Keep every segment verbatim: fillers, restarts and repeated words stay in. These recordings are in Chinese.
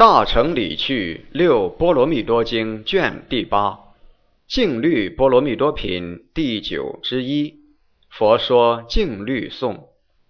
大乘理趣六波罗蜜多经卷第八，净律波罗蜜多品第九之一。佛说净律颂。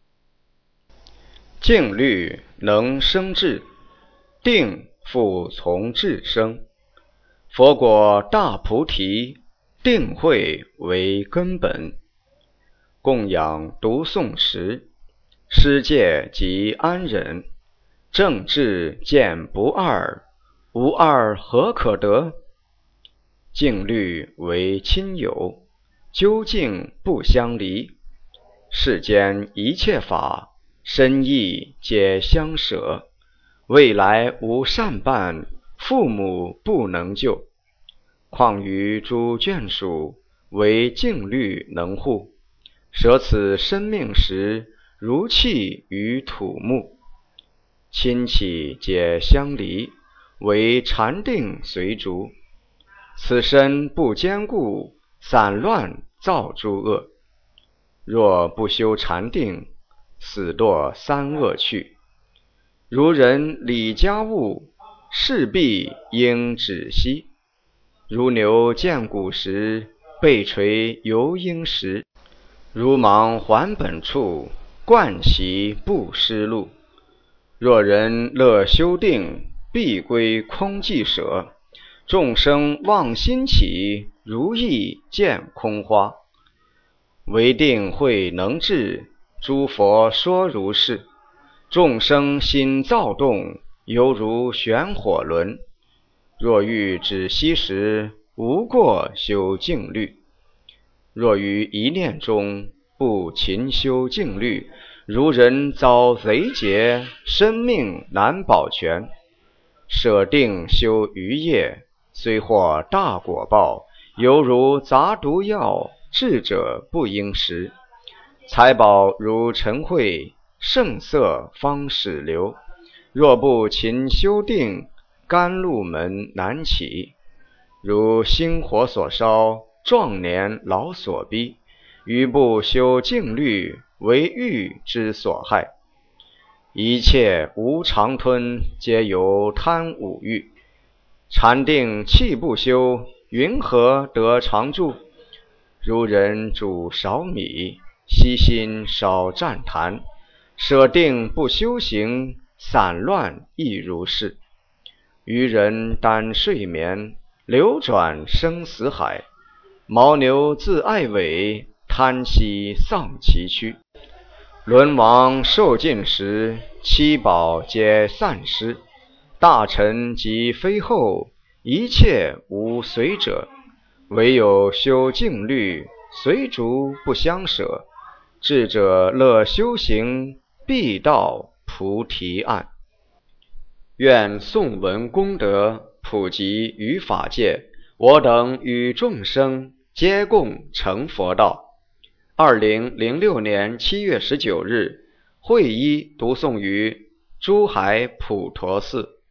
净律能生智，定复从智生。佛果大菩提，定慧为根本。供养读诵时，施戒即安忍。正智见不二，无二何可得？净律为亲友，究竟不相离。世间一切法，深意皆相舍。未来无善伴，父母不能救。况于诸眷属，为净律能护。舍此生命时，如弃于土木。亲戚皆相离，为禅定随逐。此身不坚固，散乱造诸恶。若不修禅定，死堕三恶趣。如人理家务，势必应止息。如牛见谷时，背垂犹应食。如芒还本处，惯习不失路。若人乐修定，必归空寂舍。众生妄心起，如意见空花。唯定慧能治，诸佛说如是。众生心躁动，犹如旋火轮。若欲止息时，无过修净律。若于一念中不勤修净律，如人遭贼劫，生命难保全。舍定修余业，虽获大果报，犹如杂毒药，智者不应食。财宝如尘秽，胜色方始流。若不勤修定，甘露门难起。如星火所烧，壮年老所逼。余不修净律，为欲之所害。一切无常吞，皆由贪五欲。禅定气不修，云何得常住？如人煮少米，悉心少蘸痰。舍定不修行，散乱亦如是。愚人单睡眠，流转生死海。牦牛自爱尾，贪息丧其躯。轮王受尽时，七宝皆散失。大臣及妃后，一切无随者。唯有修净律，随逐不相舍。智者乐修行，必到菩提岸。愿颂闻功德，普及于法界。我等与众生，皆共成佛道。二零零六年七月十九日，会一读诵于珠海普陀寺。